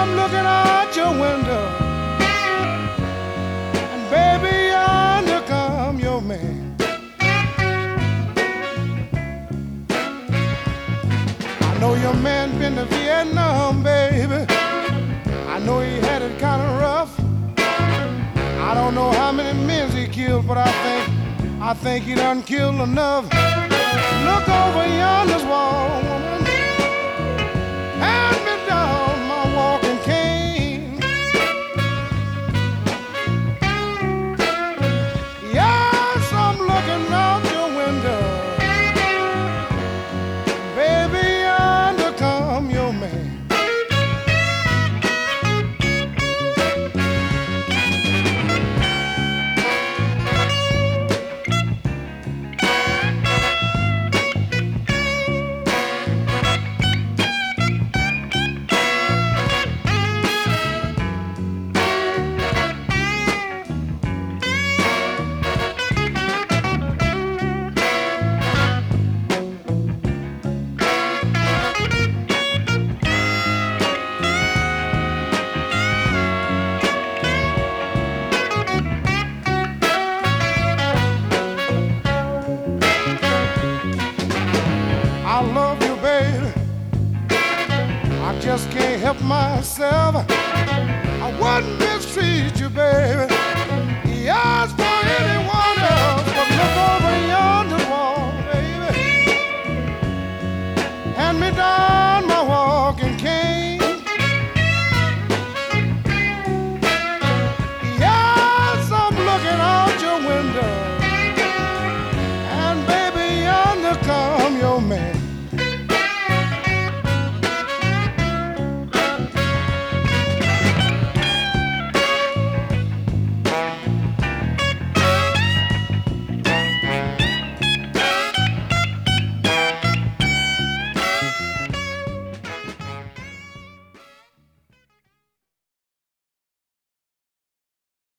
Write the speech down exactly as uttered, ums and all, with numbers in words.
I'm looking out your window, and baby, yonder come your man. I know your man been to Vietnam, baby. I know he had it kind of rough. I don't know how many men he killed, but I think, I think he done killed enough. Look over yonder's wall, woman. Hand me down my walking cane. Yes, I'm looking out your window. Baby, yonder come your man. I love you, baby. I just can't help myself. I wouldn't mistreat you, baby. Yes, for anyone else. But look over yonder wall, baby. Hand me down